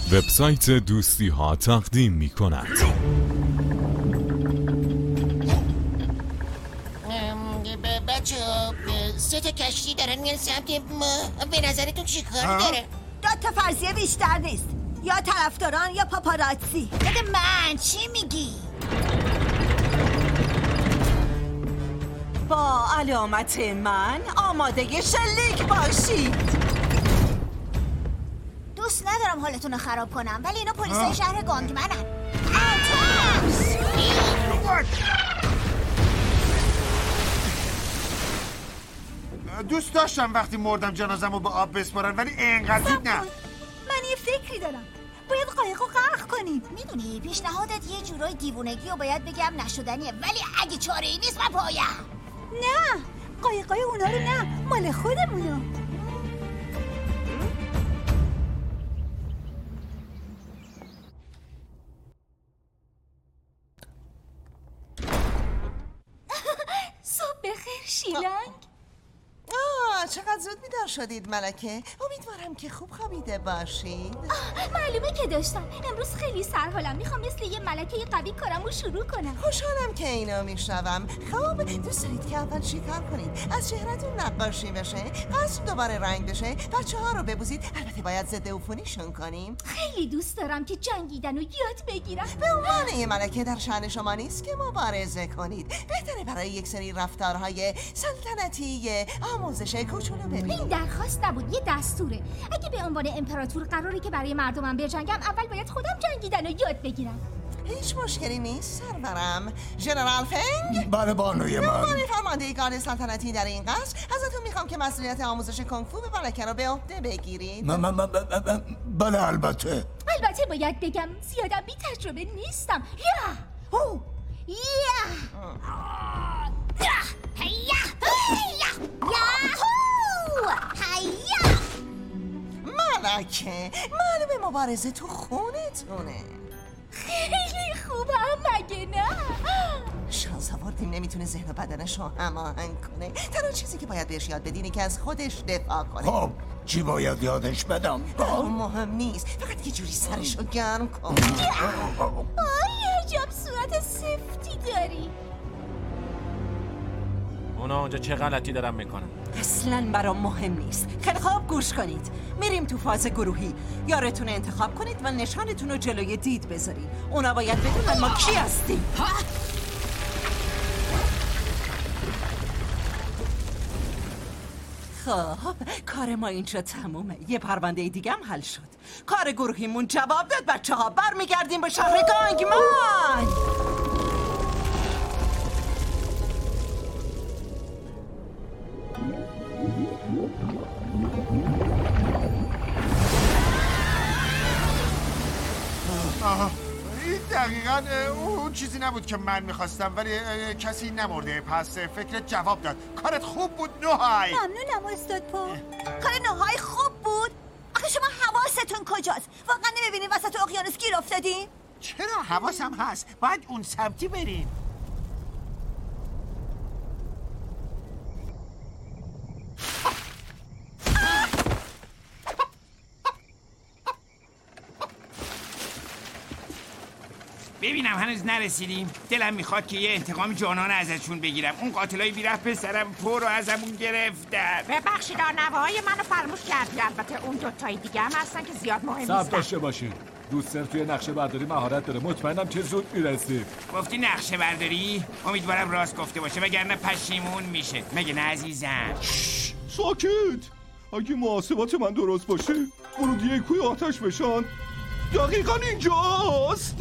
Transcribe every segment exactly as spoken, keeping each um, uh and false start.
وبسایت دوستی ها تقدیم می کند. بچه ها سه تا کشتی دارن میان سمت ما. به نظرتون چی کار داره؟ دو تا فرضیه بیشتر نیست، یا طرفداران یا پاپاراتزی. بده من، چی میگی؟ با علامت من آماده شلیک باشید. دوست ندارم حالتون رو خراب کنم، ولی اینا پلیسای شهر گانگمنن. دوست داشتم وقتی مردم جنازمو به آب بسپارن، ولی اینقدر زود نه. من یه فکری دارم، باید قایقو غرق کنیم. میدونی پیشنهادت یه جورای دیوونگی و باید بگم نشدنیه، ولی اگه چاره ای نیست من پایم. نه، قایقای اونا رو نه، مال خودمونو. صبح بخیر شیلنگ. آه چقدر زود بیدار شدید ملکه. امیدوارم که خوب خوابیده باشید. معلومه که داشتم. امروز خیلی سرحالم، میخوام مثل یه ملکه قوی کارمو شروع کنم. خوشحالم که اینو میشنوم. خب دوست دارید که اول چی کار کنید؟ از چهرهتون نقاشی بشه، قصر دوباره رنگ بشه، بچه ها رو ببوزید. البته باید ضد عفونیشون کنیم. خیلی دوست دارم که جنگیدن و یاد بگیرم. به عنوان یه ملکه در شأن شما نیست که مبارزه کنید. بهتره برای یک سری رفتارهای سلطنتی آموزش کوچولو ببینید. این درخواست نبود، یه دستوره. اگه به عنوان امپراتور قراره که برای مردمم بجنگم، اول باید خودم جنگیدن و یاد بگیرم. هیچ مشکلی نیست سرورم. ژنرال فنگ؟ بله بانوی من. به عنوان فرماندهگان سلطنتی در این قصر ازتون میخوام که مسئولیت آموزش کنگفو به ملکه رو به عهده بگیرید. م- م- م- م- بله البته. البته باید بگم زیادم بی تجربه نیستم. یا هو یا هیا یاهو هیا. ملکه معلومه مبارزه تو خونتونه. خیلی خوبم مگه نه؟ شانس آوردیم نمیتونه ذهن و بدنش رو هماهنگ کنه. تنها چیزی که باید بهش یاد بدینی که از خودش دفاع کنه. خب چی باید یادش بدم؟ مهم نیست، فقط یه جوری سرش رو گرم کن. آی عجب صورت سفتی داری. اونا اونجا چه غلطی دارن میکنن؟ اصلاً برام مهم نیست. خیلی خوب گوش کنید، میریم تو فاز گروهی. یارتون انتخاب کنید و نشانتون رو جلوی دید بذارید. اونا باید بدونن ما کی هستیم. خب کار ما اینجا تمومه. یه پرونده دیگه هم حل شد. کار گروهیمون جواب داد. بچه ها برمیگردیم به شهر گانگمان. آها این دقیقا اون چیزی نبود که من میخواستم، ولی کسی نمرده، پس فکرت جواب داد. کارت خوب بود نوهای. ممنونم استاد پو. کار نوهای خوب بود. آخه شما حواستون کجاست؟ واقعا نمیبینین وسط اقیانوس گیر افتادیم؟ چرا حواسم هست، باید اون سمتی بریم. ببینم هنوز نرسیدیم. دلم میخواد که یه انتقام جانانه ازشون بگیرم. اون قاتلای بیرفت پسرم پر رو ازمون گرفتن. ببخشید نوه‌های منو فراموش کردی. البته اون دوتای دیگه هم هستن که زیاد مهم نیستن. صبر داشته باشید. دوستر توی نقشه برداری مهارت داره. مطمئنم که زود میرسیم. گفتی نقشه برداری؟ امیدوارم راست گفته باشه وگرنه پشیمون میشه. مگه نه عزیزم؟ ساکت. اگه محاسبات من درست باشه ورودی کوی آتش بشان دقیقاً اینجاست.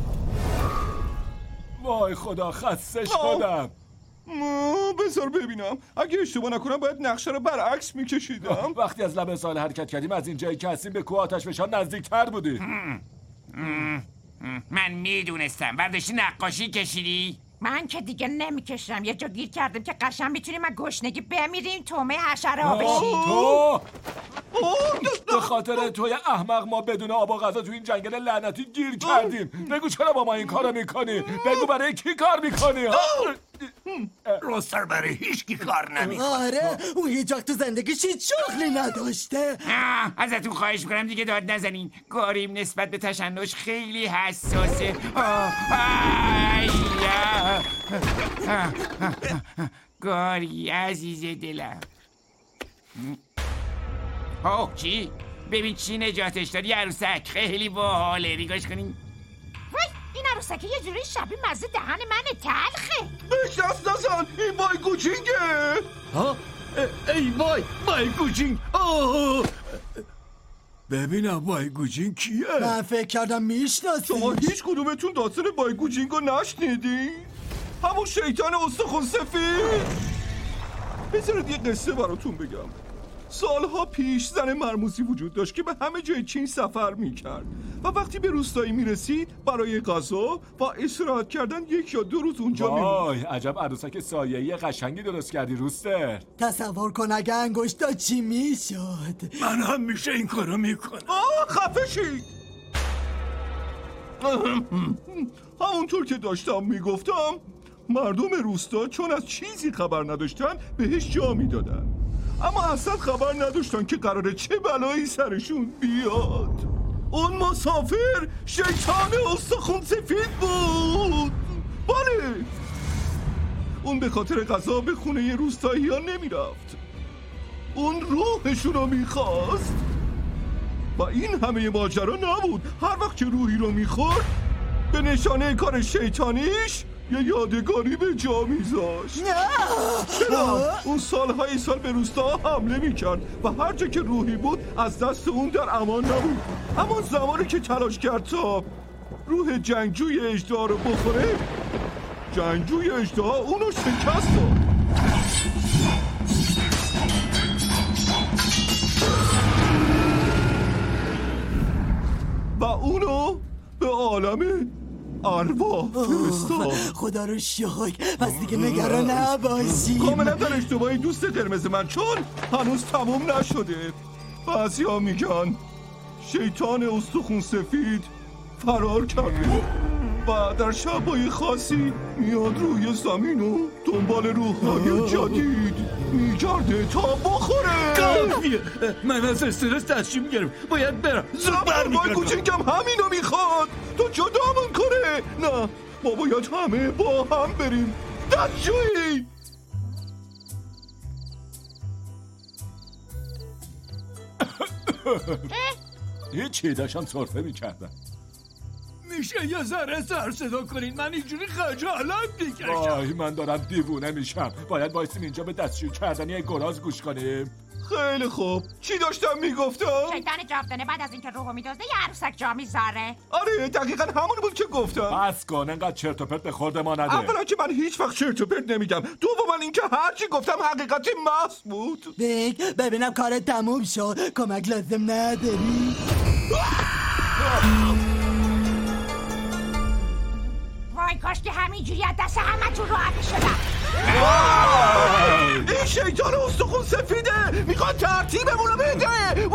وای خدا خسته شدم. بذار ببینم. اگه اشتباه نکنم باید نقشه رو برعکس میکشیدم. وقتی از لبه سال حرکت کردیم از این جایی که هستیم به کوه آتش فشان نزدیکتر بودی. من میدونستم. برداشتی نقاشی کشیدی؟ من که دیگه نمیکشم. یه جا گیر کردم که قشنگ میتونیم از گشنگی بمیریم تومه حشره ها بشیم. تو خاطر توی احمق ما بدون آب و غذا تو این جنگل لعنتی گیر کردیم. بگو چرا با ما این کارو میکنی؟ بگو برای کی کار میکنی؟ روستر برای هیچ کی کار نمیکنه. آره اون هیچ وقت تو زندگیش هیچ شغلی نداشته. ازتون خواهش میکنم دیگه داد نزنین. گاریم نسبت به تشنج خیلی حساسه. گاری عزیز دلم. اوه چی؟ ببین چی نجاتش داری عروسک. خیلی باحاله. ریگاش کنین. وای این عروسکه یه جوری شبیه مزه دهن من تلخه. بهش دست نزن. این بای کوچینگه. ها ای بای بای کوچینگ. ببینم بای کوچینگ کیه؟ من فکر کردم میشناسی. شما هیچ کدومتون داستان بای کوچینگو نشنیدی؟ همون شیطان استخون سفید. بذارید یه قصه براتون بگم. سالها پیش زن مرموزی وجود داشت که به همه جای چین سفر میکرد و وقتی به روستایی میرسید برای غذا و استراحت کردن یک یا دو روز اونجا میموند. وای عجب عروسک سایه‌ای قشنگی درست کردی روستر. تصور کن اگه انگشتا چی میشد. من هم میشه این کارو میکنم. آه خفه شید. همونطور که داشتم میگفتم مردم روستا چون از چیزی خبر نداشتن بهش جا میدادن، اما اصلا خبر نداشتن که قراره چه بلایی سرشون بیاد. اون مسافر شیطان استخون سفید بود. بله اون به خاطر غذا به خونه روستایی ها نمی رفت. اون روحشون رو میخواست و این همه ماجرا نبود. هر وقت که روحی رو میخورد به نشانه کار شیطانیش یه یادگاری به جا میذاشت. چرا؟ اون سالهای سال به روستا حمله میکرد و هر جا که روحی بود از دست اون در امان نبود. همون زمانی که تلاش کرد تا روح جنگجوی اژدها رو بخوره، جنگجوی اژدها اونو شکست داد. و اونو به عالم ارواح فرستاد. خدا رو شکر. پس دیگه نگران نباشی. کاملا در اشتباهی دوست قرمز من، چون هنوز تموم نشده. بعضیا میگن شیطان استخون سفید فرار کرده و در شبای خاصی میاد روی زمین و دنبال روح‌های جدید میگرده تا بخوره. کافیه. من از استرس دستشی میگیرم. باید برم. زود برمیگردم. کوچیکم همینو میخواد. تو جدامون کنه. نه ما باید همه با هم بریم دستشویی. هیچی داشتم سرفه میکردم. میشه یه ذره سر صدا کنین؟ من اینجوری خجالت میکشم. وای من دارم دیوونه میشم. باید بایستیم اینجا به دستشویی کردن یه گراز گوش کنیم. خیلی خوب. چی داشتم میگفتم؟ شیطان جاودانه بعد از اینکه روحو میدزده یه عروسک جا میذاره. آره دقیقا همون بود که گفتم. بس کن انقدر چرت و پرت به خورد ما نده. اولا که من هیچ وقت چرت و پرت نمیگم. دوما اینکه هر چی گفتم حقیقتی محض بود. بگ ببینم کارت تموم شد. کمک لازم نداری؟ وای کاش که همینجوری از دست همه تو راحت شدم. این شیطان استخون سفیده میخواد ترتیبمون رو بده.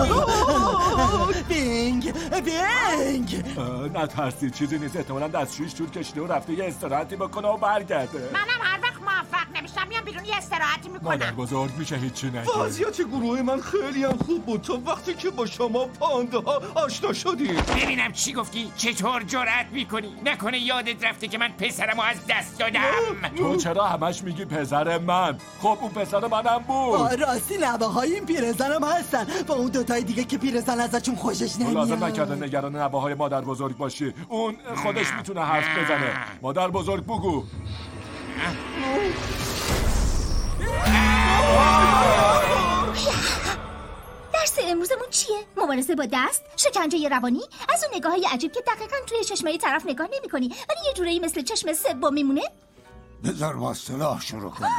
بینگ بینگ نترسید چیزی نیست. احتمالا دستشویش طول کشیده و رفته یه استراحتی بکنه و برگرده. منم هر وقت موفق نمیشم میام بیرون یه استراحتی میکنم. مادر بزرگ میشه هیچی نگه. وضعیت گروه من خیلی هم خوب بود تا وقتی که با شما پانده ها آشنا شدیم. ببینم چی گفتی؟ چطور جرأت میکنی؟ نکنه یادت رفته که من پسرمو از دست دادم؟ تو چرا همش میگی پسر من؟ خب اون پسر منم بود. راستی نوه های این پیرزنم هستن با اون دوتای دیگه که پیرزن ازشون خوشش نمیاد. لازم نکرده نگران نوه های مادر بزرگ باشی. اون خودش میتونه حرف بزنه. مادر بزرگ بگو. درس امروزمون چیه؟ مبارزه با دست؟ شکنجه روانی؟ از اون نگاه های عجیب که دقیقاً توی چشمه طرف نگاه نمی کنی ولی یه جورایی مثل چشم سوم میمونه؟ بذار با اصطلاح شروع کنیم.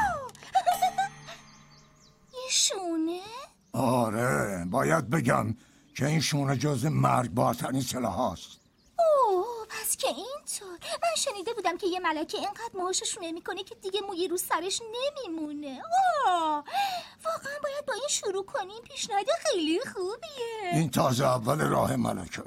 یه شونه؟ آره باید بگم که این شونه جز مرگ باترین سلاح هاست. اوه پس که اینطور. من شنیده بودم که یه ملکه اینقدر موهاشو شونه میکنه که دیگه مویی رو سرش نمیمونه. اوه واقعا باید با این شروع کنیم. پیشنهاد خیلی خوبیه. این تازه اول راه ملکه.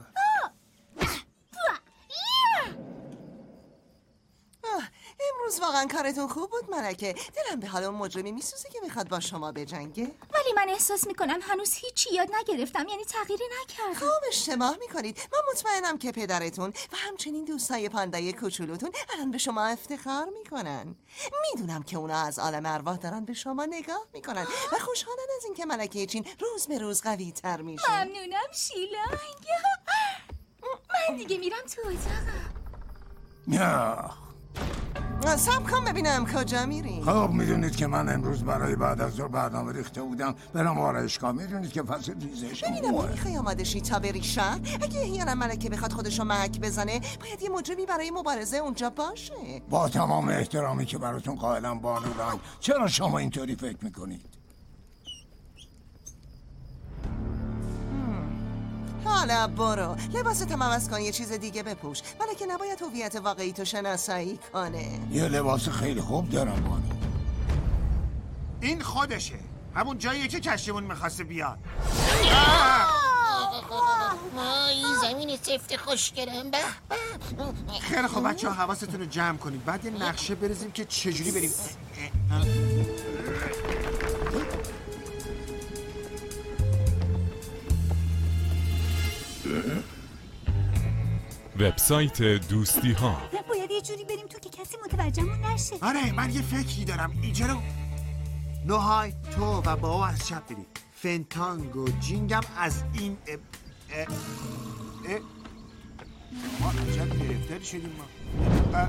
امروز واقعا کارتون خوب بود ملکه. دلم به حال اون مجرمی میسوزه که میخواد با شما بجنگه. ولی من احساس میکنم هنوز هیچی یاد نگرفتم، یعنی تغییری نکردم. خوب اشتباه میکنید. من مطمئنم که پدرتون و همچنین دوستای پاندای کوچولوتون الان به شما افتخار میکنن. میدونم که اونا از عالم ارواح دارن به شما نگاه میکنن و خوشحالن از اینکه ملکه چین روز به روز قوی تر میشه. ممنونم شیلنگ. من دیگه میرم تو اتاقم. نه صبر کن ببینم کجا میری. خب میدونید که من امروز برای بعد از ظهر برنامه ریخته بودم برم آرایشگاه. میدونید که فصل ریزش ببینم نمیخوای آماده شی تا بری شهر. اگه احیانا ملکه بخواد خودشو محک بزنه باید یه مجرمی برای مبارزه اونجا باشه. با تمام احترامی که براتون قائلم بانو رنگ، چرا شما اینطوری فکر میکنید؟ حالا برو لباستم عوض کن، یه چیز دیگه بپوش. ملکه نباید هویت واقعی تو شناسایی کنه. یه لباس خیلی خوب دارم بانو. این خودشه، همون جاییه که کشتیمون میخواسته بیاد. این زمین سفت خوشگلم. به خیلی خب بچه ها حواستون رو جمع کنید، بعد یه نقشه بریزیم که چجوری بریم. وبسایت دوستی ها. باید یه جوری بریم تو که کسی متوجهمون نشه. آره من یه فکری دارم. اینجا رو نوهای تو و بابا از چپ برید. فنتانگ و جینگم از این اه اه اه ما عجب گرفتاری شدیم ما.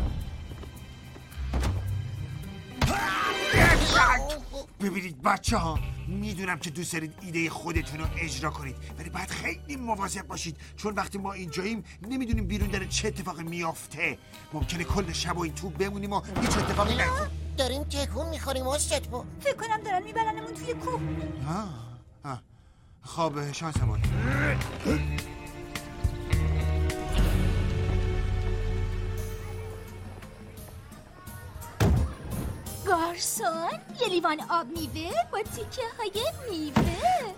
ببینید بچه ها، میدونم که دوست دارید ایده خودتون رو اجرا کنید، ولی باید خیلی مواظب باشید، چون وقتی ما اینجاییم نمیدونیم بیرون داره چه اتفاقی میافته. ممکنه کل شب و این تو بمونیم و هیچ اتفاقی نیفته. داریم تکون میخوریم استاد با. فکر کنم دارن میبرنمون توی کوه. آه آه خواب شانس بود. گارسون یه لیوان آب میوه با تیکه های میوه.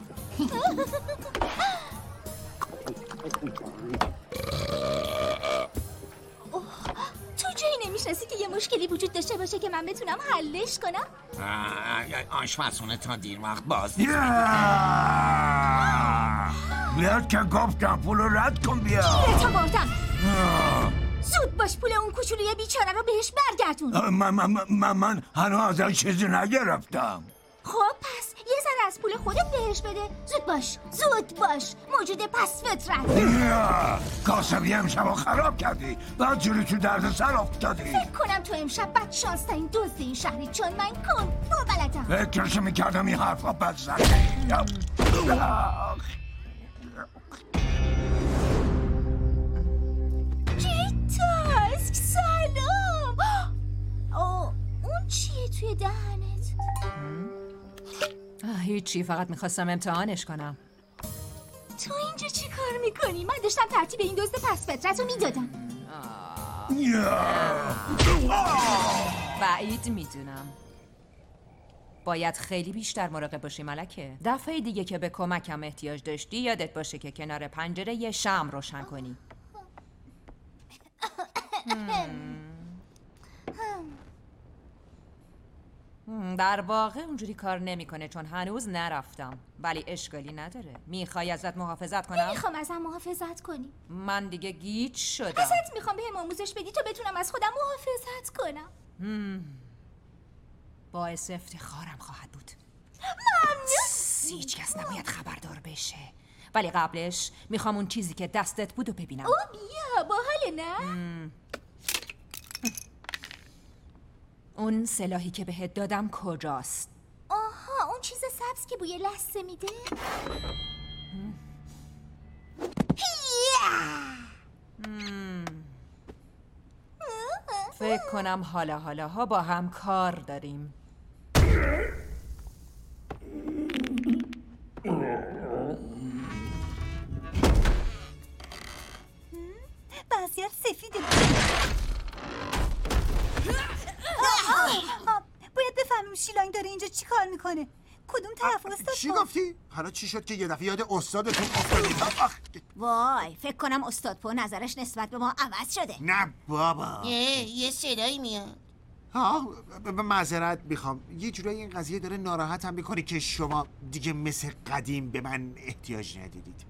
تو جایی نمیشناسی که یه مشکلی وجود داشته باشه که من بتونم حلش کنم؟ آشپزخونه تا دیر وقت باز بیاد که گفتم پول رو رد کن بیا. گیرت آوردم. زود باش پول اون کوچولوی بیچاره رو بهش برگردون. من من من من هنوز ازش چیزی نگرفتم. خب پس یه ذره از پول خودت بهش بده. زود باش زود باش موجود پس فطرت. کاسبی امشب خراب کردی، بعد جوری تو درد سر افتادی. فکر کنم تو امشب بد شانس ترین دزد این شهری، چون من کن برو بلدم. فکرشو میکردم این حرفا بد زنی. تاسک سلام. آه اون چیه توی دهنت؟ هیچی، فقط میخواستم امتحانش کنم. تو اینجا چی کار میکنی؟ من داشتم ترتیب این دزد پس فطرت رو میدادم. بعید میدونم. باید خیلی بیشتر مراقب باشی ملکه. دفعه دیگه که به کمکم احتیاج داشتی یادت باشه که کنار پنجره یه شمع روشن کنی. در واقع اونجوری کار نمیکنه چون هنوز نرفتم، ولی اشکالی نداره. میخوای ازت محافظت کنم؟ نمیخوام ازم محافظت کنی. من دیگه گیج شدم. ازت میخوام بهم آموزش بدی تا بتونم از خودم محافظت کنم. هم. باعث افتخارم خواهد بود. ممنون. هیچ کس نباید خبردار بشه، ولی قبلش میخوام اون چیزی که دستت بود و ببینم. او بیا با حال نه؟ م. اون سلاحی که بهت دادم کجاست؟ آها اون چیز سبز که بوی لثه میده. فکر کنم حالا حالا ها با هم کار داریم. بعضیات سفیده. باید بفهمیم شیلانگ داره اینجا چی کار میکنه. کدوم طرف استاد؟ چی گفتی؟ حالا چی شد که یه دفعه یاد استادتون افتادید؟ وای فکر کنم استاد پو نظرش نسبت به ما عوض شده. نه بابا. یه صدایی میاد. ها معذرت میخوام، یه جورایی این قضیه داره ناراحتم میکنه که شما دیگه مثل قدیم به من احتیاج ندیدید.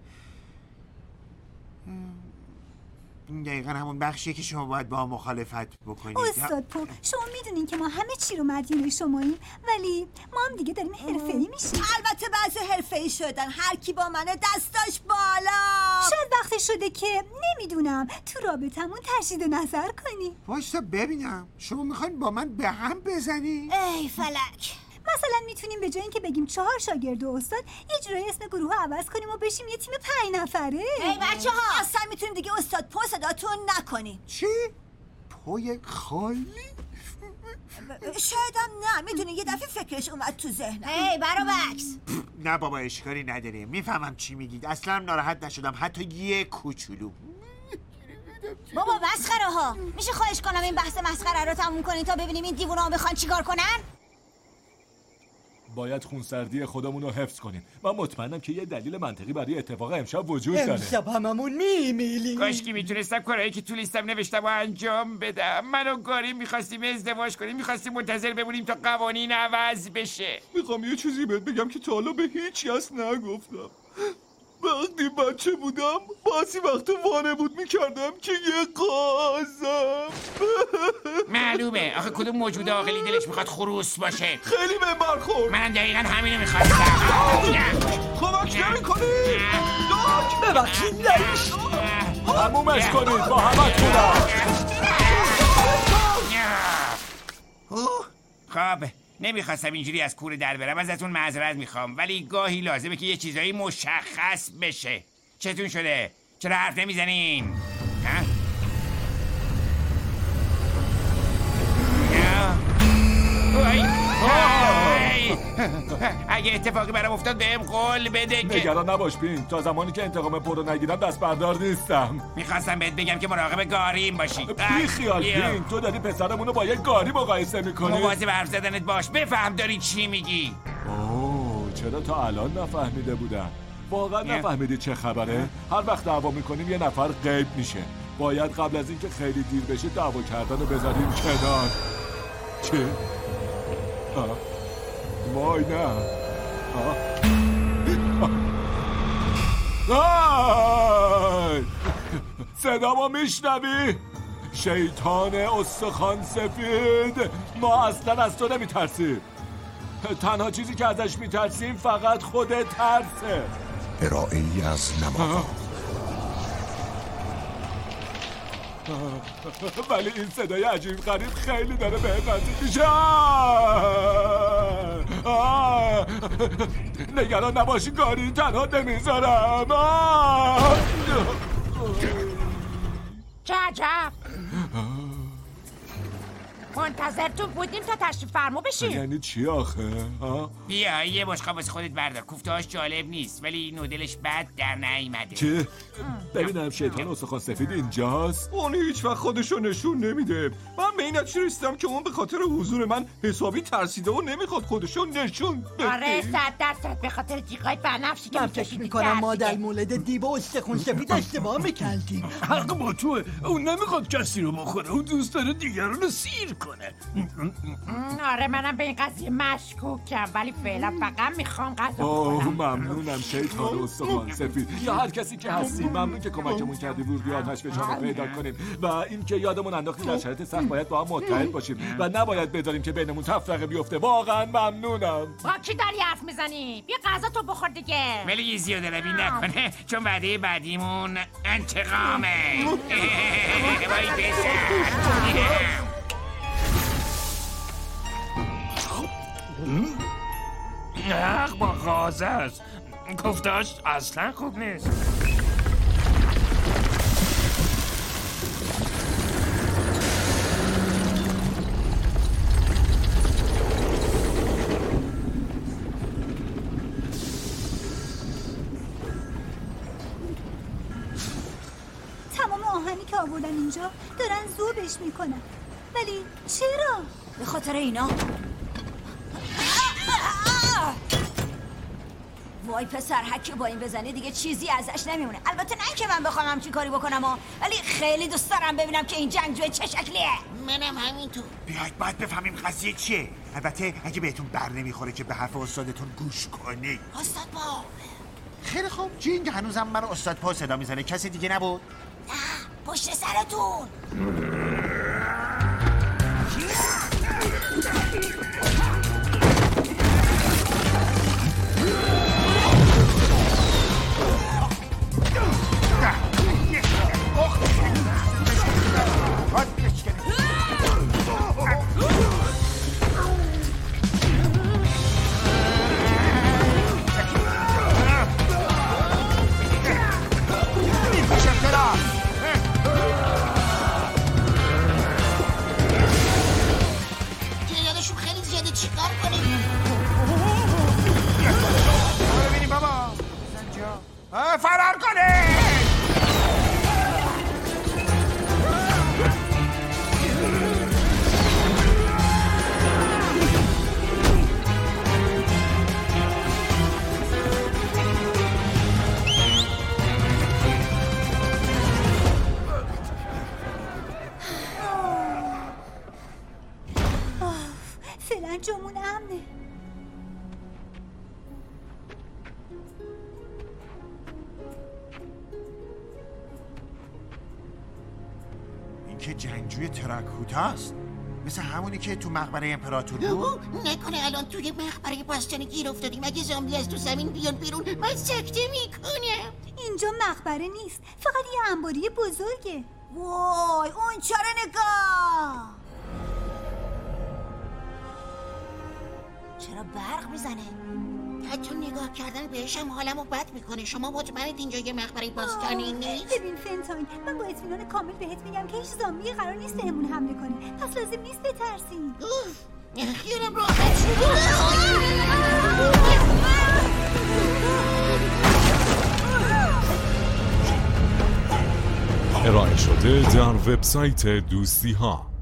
دقیقا همون بخشیه که شما باید با مخالفت بکنید. استاد پو شما میدونین که ما همه چی رو مدیون شماییم، ولی ما هم دیگه داریم حرفه‌ای میشیم. البته بعضی حرفه‌ای شدن، هر کی با منه دستاش بالا. شاید وقتی شده که نمیدونم تو رابطمون تجدید نظر کنی. وایستا ببینم، شما میخواین با من به هم بزنی؟ ای فلک. مثلا میتونیم به جای اینکه بگیم چهار شاگرد و استاد یه جورایی اسم گروه عوض کنیم و بشیم یه تیم پنج نفره. ای بچه ها اصلا میتونیم دیگه استاد پو صداتون نکنیم. چی؟ پوی خالی؟ شاید هم نه، میدونی یه دفعه فکرش اومد تو ذهنم. ای برابکس. نه بابا اشکالی نداره، میفهمم چی میگید، اصلا ناراحت نشدم حتی یه کوچولو. بابا مسخره ها، میشه خواهش کنم این بحث مسخره رو تموم کنین تا ببینیم این دیوونا میخوان چیکار کنن؟ باید خونسردی خودمون رو حفظ کنیم. من مطمئنم که یه دلیل منطقی برای اتفاق امشب وجود داره. امشب هممون میمیلیم. کاش که میتونستم کارهایی که تو لیستم نوشتم و انجام بدم. من و گاری میخواستیم ازدواج کنیم، میخواستیم منتظر بمونیم تا قوانین عوض بشه. میخوام یه چیزی بهت بگم که تا حالا به هیچ کس نگفتم. وقتی بچه بودم بعضی وقتا وانه بود میکردم که یه قازم. معلومه، آخه کدوم موجود عاقلی دلش میخواد خروس باشه؟ خیلی به برخورد. من دقیقا همینو میخواستم. کمک نمی‌کنی؟ ببخشید نریش. تمومش کنید با همه کنم. خب نمیخواستم اینجوری از کوره در برم، ازتون معذرت میخوام، ولی گاهی لازمه که یه چیزایی مشخص بشه. چتون شده؟ چرا حرف نمیزنین؟ ها؟ اگه اتفاقی برام افتاد بهم قول بده که نگران نباش پین، تا زمانی که انتقام پرو نگیرم دست بردار نیستم. میخواستم بهت بگم که مراقب گاریم باشی. بی خیال پین، تو داری پسرمونو با یه گاری مقایسه میکنی. مواظب حرف زدنت باش، بفهم داری چی میگی. اوه چرا تا الان نفهمیده بودم؟ واقعا نفهمیدی چه خبره؟ هر وقت دعوا میکنیم یه نفر غیب میشه. باید قبل از اینکه خیلی دیر بشه دعوا کردن رو بذاریم کنار. چه؟ آه. وای نه. آه. صدامو میشنوی؟ شیطان استخوان سفید، ما اصلا از تو نمیترسیم. تنها چیزی که ازش میترسیم فقط خود ترسه. ارائه ای از نماها. ولی این صدای عجیب غریب خیلی داره به نزدیک میشه. نگران نباشی گاری، تنها نمیذارم. چه عجب، منتظرتون بودیم تا تشریف فرما بشیم. یعنی چی آخه؟ بیا یه بشقاب واسه خودت بردار، کوفته‌هاش جالب نیست ولی نودلش بد در نیامده. چه؟ ببینم شیطان استخوان سفید اینجاست؟ اون هیچ وقت خودشو نشون نمیده. من به این نتیجه رسیدم که اون به خاطر حضور من حسابی ترسیده و نمیخواد خودشو نشون بده. آره صد درصد به خاطر جیغای بنفشی که من فکر میکنم ما در مولد دیو و استخون سفید اشتباه میکردیم. حق با توه، اون نمیخواد کسی رو بخوره، اون دوست داره دیگران رو سیر کنه. آره منم به این قضیه مشکوکم، ولی فعلا فقط میخوام غذا اوه بخورم. ممنونم شیطان استخوان سفید، یا هر کسی که هستی ممنون که کمکمون کردی ورودی آتش فشان رو پیدا کنیم و اینکه یادمون انداختی در شرایط سخت باید با هم متحد باشیم و نباید بذاریم که بینمون تفرقه بیفته. واقعا ممنونم. با کی داری حرف میزنی؟ بیا غذا تو بخور دیگه. ولی زیاده روی نکنه چون وعده بعدیمون انتقامه. وای بسر حق با غازه است، گفتاش اصلا خوب نیست. تمام آهنی که آوردن اینجا دارن ذوبش میکنن، ولی چرا؟ به خاطر اینا. وای پسر هکی با این بزنی دیگه چیزی ازش نمیمونه. البته نه که من بخوام همچین کاری بکنم ها، ولی خیلی دوست دارم ببینم که این جنگجوی چه شکلیه. منم همینطور. بیاید باید بفهمیم قضیه چیه. البته اگه بهتون بر نمیخوره که به حرف استادتون گوش کنی. استاد پا. خیلی خوب. جینگ هنوزم من استاد پا صدا میزنه. کسی دیگه نبود؟ نه پشت سرتون. تعدادشون خیلی زیاده، چیکار کنیم؟ ببینیم بابا فرار کنه. فعلا جامون امنه. این که جنگجوی تراکوتاست، مثل همونی که تو مقبره امپراتور بود. نکنه الان توی مقبره باستانی گیر افتادیم. اگه زامبی از تو زمین بیان بیرون من سکته میکنم. اینجا مقبره نیست، فقط یه انباری بزرگه. وای اون چرا نگاه، چرا برق میزنه؟ حتی نگاه کردن بهش هم حالمو بد میکنه. شما مطمئنید اینجا یه مقبره باستانی نیست؟ ببین فنتاین، من با اطمینان کامل بهت میگم که هیچ زامبی قرار نیست بهمون حمله کنه، پس لازم نیست بترسیم. خیالم راحت شد. ارائه شده در وبسایت دوستی ها.